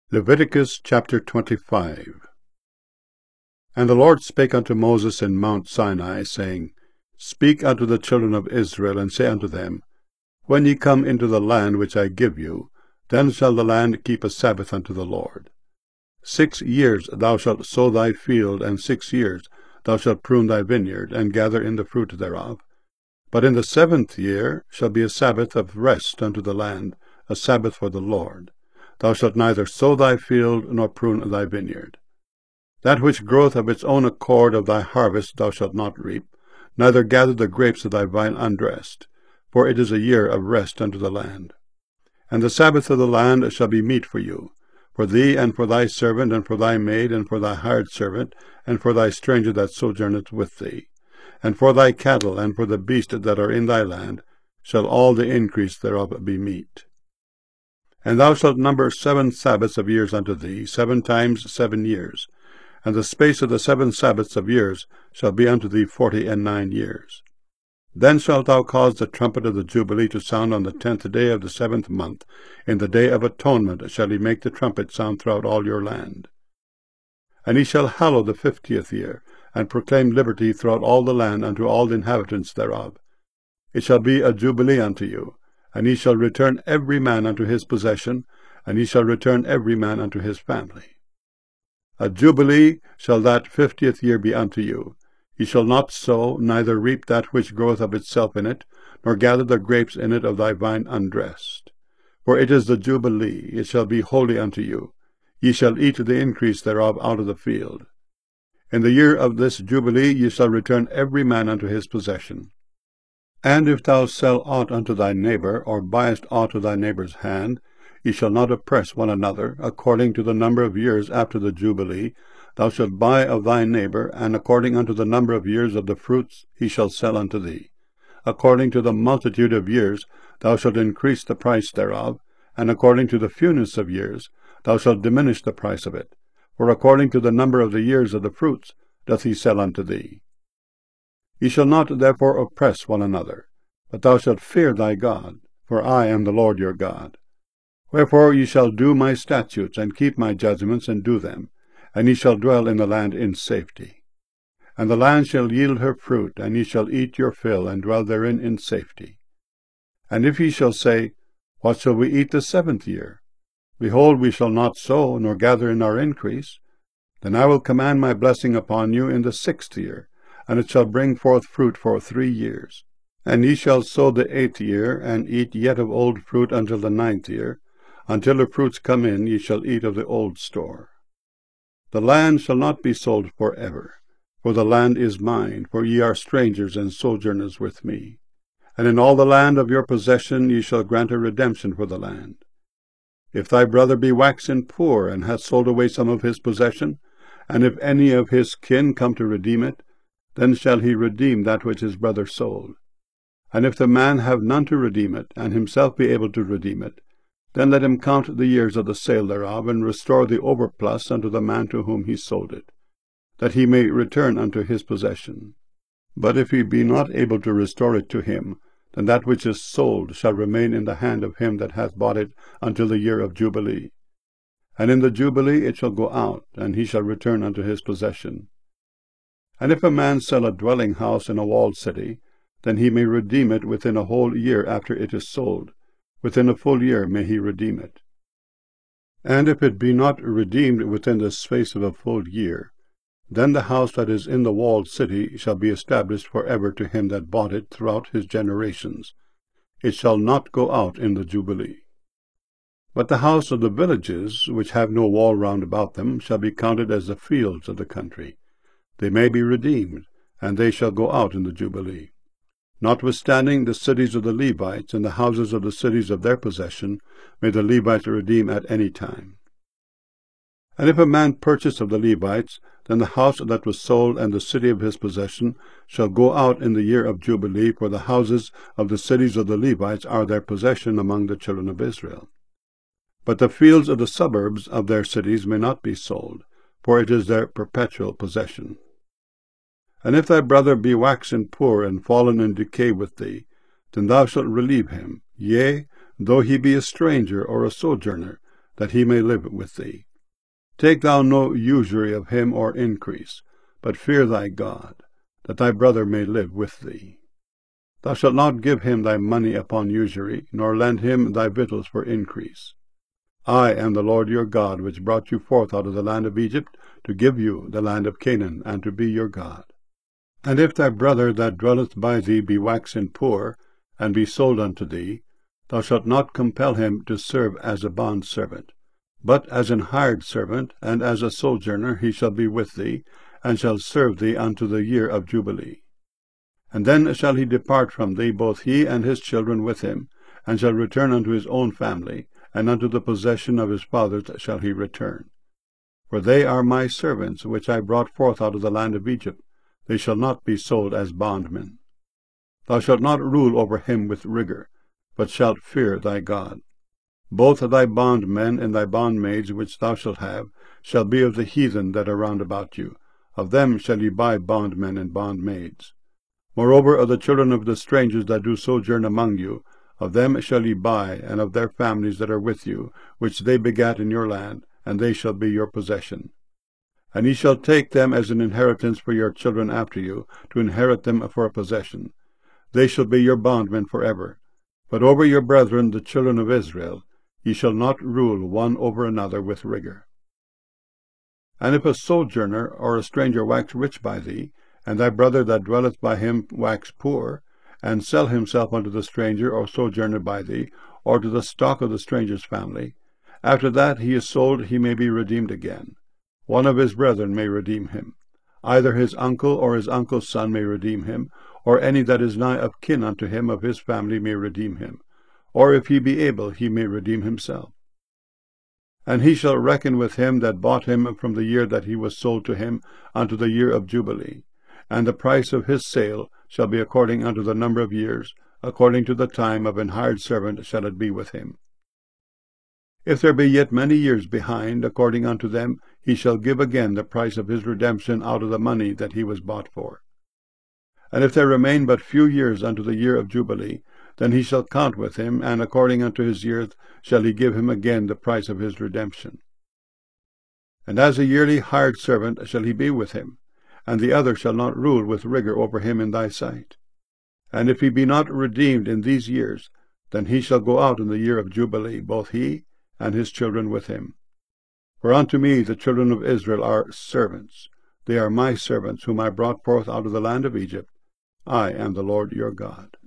Leviticus chapter 25. And the Lord spake unto Moses in Mount Sinai, saying, Speak unto the children of Israel, and say unto them, When ye come into the land which I give you, then shall the land keep a Sabbath unto the Lord. 6 years thou shalt sow thy field, and 6 years thou shalt prune thy vineyard, and gather in the fruit thereof. But in the 7th year shall be a Sabbath of rest unto the land, a Sabbath for the Lord. Thou shalt neither sow thy field, nor prune thy vineyard. That which groweth of its own accord of thy harvest thou shalt not reap, neither gather the grapes of thy vine undressed, for it is a year of rest unto the land. And the Sabbath of the land shall be meat for you, for thee, and for thy servant, and for thy maid, and for thy hired servant, and for thy stranger that sojourneth with thee, and for thy cattle, and for the beasts that are in thy land, shall all the increase thereof be meat. And thou shalt number 7 Sabbaths of years unto thee, 7 times 7 years, and the space of the 7 Sabbaths of years shall be unto thee 49 years. Then shalt thou cause the trumpet of the Jubilee to sound on the 10th day of the 7th month. In the day of atonement shall he make the trumpet sound throughout all your land. And he shall hallow the 50th year, and proclaim liberty throughout all the land unto all the inhabitants thereof. It shall be a Jubilee unto you, and he shall return every man unto his possession, and he shall return every man unto his family. A Jubilee shall that 50th year be unto you. Ye shall not sow, neither reap that which groweth of itself in it, nor gather the grapes in it of thy vine undressed. For it is the Jubilee, it shall be holy unto you. Ye shall eat the increase thereof out of the field. In the year of this Jubilee ye shall return every man unto his possession. And if thou sell aught unto thy neighbor, or buyest aught of thy neighbor's hand, ye shall not oppress one another. According to the number of years after the Jubilee, thou shalt buy of thy neighbor, and according unto the number of years of the fruits he shall sell unto thee. According to the multitude of years thou shalt increase the price thereof, and according to the fewness of years thou shalt diminish the price of it. For according to the number of the years of the fruits doth he sell unto thee. Ye shall not therefore oppress one another, but thou shalt fear thy God, for I am the Lord your God. Wherefore ye shall do my statutes, and keep my judgments, and do them, and ye shall dwell in the land in safety. And the land shall yield her fruit, and ye shall eat your fill, and dwell therein in safety. And if ye shall say, What shall we eat the 7th year? Behold, we shall not sow, nor gather in our increase. Then I will command my blessing upon you in the 6th year, and it shall bring forth fruit for 3 years. And ye shall sow the 8th year, and eat yet of old fruit until the 9th year. Until the fruits come in, ye shall eat of the old store. The land shall not be sold forever, for the land is mine, for ye are strangers and sojourners with me. And in all the land of your possession ye shall grant a redemption for the land. If thy brother be waxen poor, and hath sold away some of his possession, and if any of his kin come to redeem it, then shall he redeem that which his brother sold. And if the man have none to redeem it, and himself be able to redeem it, then let him count the years of the sale thereof, and restore the overplus unto the man to whom he sold it, that he may return unto his possession. But if he be not able to restore it to him, then that which is sold shall remain in the hand of him that hath bought it until the year of Jubilee. And in the Jubilee it shall go out, and he shall return unto his possession. And if a man sell a dwelling house in a walled city, then he may redeem it within a whole year after it is sold. Within a full year may he redeem it. And if it be not redeemed within the space of a full year, then the house that is in the walled city shall be established for ever to him that bought it throughout his generations. It shall not go out in the Jubilee. But the house of the villages, which have no wall round about them, shall be counted as the fields of the country. They may be redeemed, and they shall go out in the Jubilee. Notwithstanding, the cities of the Levites and the houses of the cities of their possession may the Levites redeem at any time. And if a man purchase of the Levites, then the house that was sold and the city of his possession shall go out in the year of Jubilee, for the houses of the cities of the Levites are their possession among the children of Israel. But the fields of the suburbs of their cities may not be sold, for it is their perpetual possession. And if thy brother be waxen poor and fallen in decay with thee, then thou shalt relieve him. Yea, though he be a stranger or a sojourner, that he may live with thee. Take thou no usury of him or increase, but fear thy God, that thy brother may live with thee. Thou shalt not give him thy money upon usury, nor lend him thy victuals for increase. I am the Lord your God, which brought you forth out of the land of Egypt, to give you the land of Canaan, and to be your God. And if thy brother that dwelleth by thee be waxen poor, and be sold unto thee, thou shalt not compel him to serve as a bondservant, but as an hired servant, and as a sojourner he shall be with thee, and shall serve thee unto the year of Jubilee. And then shall he depart from thee, both he and his children with him, and shall return unto his own family, and unto the possession of his fathers shall he return. For they are my servants, which I brought forth out of the land of Egypt. They shall not be sold as bondmen. Thou shalt not rule over him with rigor, but shalt fear thy God. Both thy bondmen and thy bondmaids which thou shalt have shall be of the heathen that are round about you. Of them shall ye buy bondmen and bondmaids. Moreover, of the children of the strangers that do sojourn among you, of them shall ye buy, and of their families that are with you, which they begat in your land, and they shall be your possession. And ye shall take them as an inheritance for your children after you, to inherit them for a possession. They shall be your bondmen forever. But over your brethren, the children of Israel, ye shall not rule one over another with rigor. And if a sojourner or a stranger wax rich by thee, and thy brother that dwelleth by him wax poor, and sell himself unto the stranger or sojourner by thee, or to the stock of the stranger's family, after that he is sold he may be redeemed again. One of his brethren may redeem him. Either his uncle or his uncle's son may redeem him, or any that is nigh of kin unto him of his family may redeem him. Or if he be able, he may redeem himself. And he shall reckon with him that bought him from the year that he was sold to him unto the year of Jubilee. And the price of his sale shall be according unto the number of years, according to the time of an hired servant shall it be with him. If there be yet many years behind, according unto them, he shall give again the price of his redemption out of the money that he was bought for. And if there remain but few years unto the year of Jubilee, then he shall count with him, and according unto his years shall he give him again the price of his redemption. And as a yearly hired servant shall he be with him, and the other shall not rule with rigor over him in thy sight. And if he be not redeemed in these years, then he shall go out in the year of Jubilee, both he and his children with him. For unto me the children of Israel are servants. They are my servants, whom I brought forth out of the land of Egypt. I am the Lord your God.